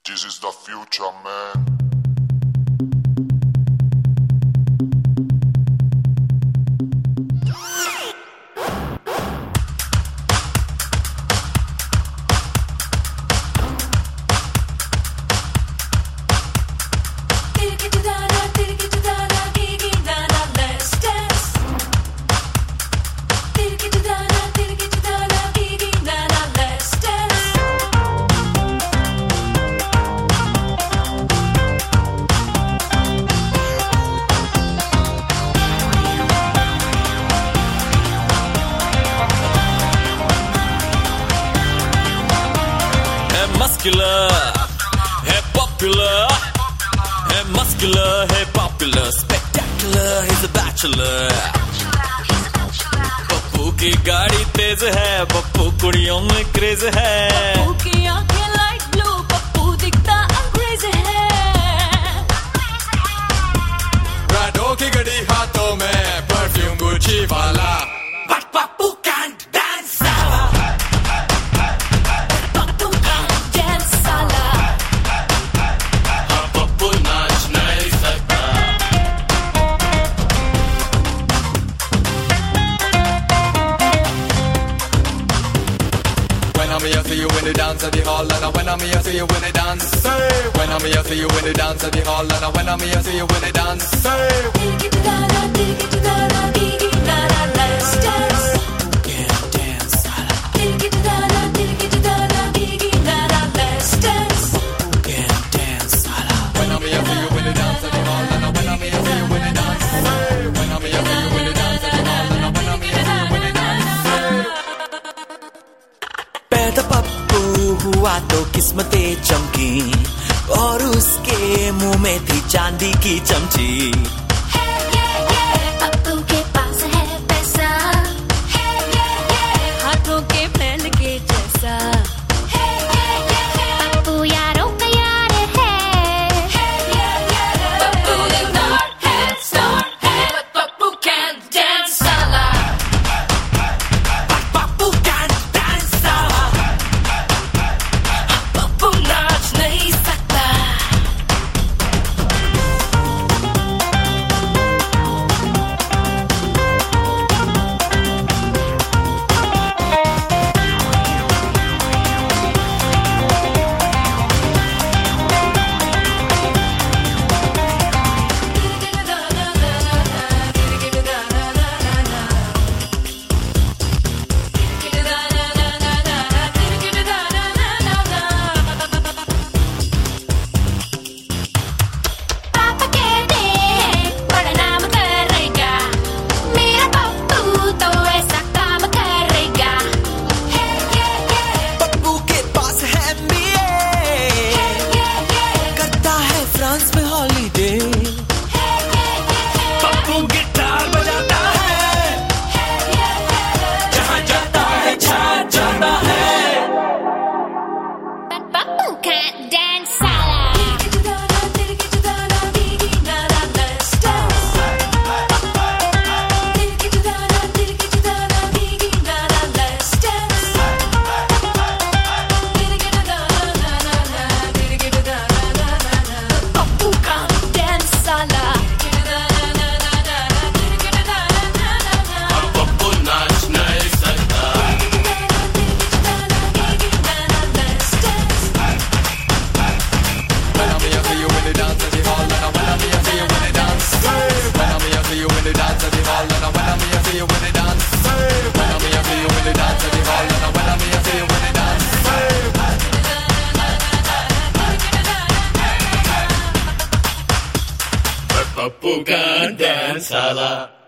This is the future, man. Muscular, hey popular, hey muscular, hey popular, spectacular, he's a bachelor. Pappu की गाड़ी तेज है, पप्पू कुड़ियों में craze है. पप्पू की आंखें लाइट ब्लू, पप्पू दिखता अंग्रेज है. राडो की घड़ी हाथों में, परफ्यूम गुची वाला. But Pappu can't dance. When I'm here, see you in the dance at the hall, and when I'm here, see you in the dance. Say, when I'm here, see you in the dance at the hall, and when I'm here, see you in the dance. Say, let's dance. Can't dance. Let's dance. Can't dance. when I'm here, see you in the dance at the hall, and when I'm here, see you in the dance. Say, when I'm here, see you in the dance at the hall, and when I'm here, see you in the dance. पैदा पप्पू हुआ तो किस्मतें चमकी और उसके मुंह में थी चांदी की चमची. पप्पू के पास है पैसा, हाथों के फैल के जैसा. पप्पू यारों का यार है. पप्पू स्टार है, पप्पू can't dance साला. पप्पू can't dance साला. पप्पू नाच नहीं सकता. पापा कहते हैं बड़ा नाम करेगा, मेरा पप्पू तो ऐसा काम करेगा. पप्पू के पास है MBA, करता है फ्रांस में हॉलीडे. पप्पू गिटार बजाता है, जहाँ जाता है छा जाता है. But पप्पू can't dance साला. पप्पू can't dance साला. पप्पू नाच नहीं सकता. When I'm here, see you in the dance at the hall, and when I'm here, see you in the dance. Say, when I'm here, see you in the dance at the hall, and when I'm here, see you in the dance. Say, when I'm here, see you in the dance at the hall, and when I'm here, see you in the dance. Say, Puppu can dance, hala.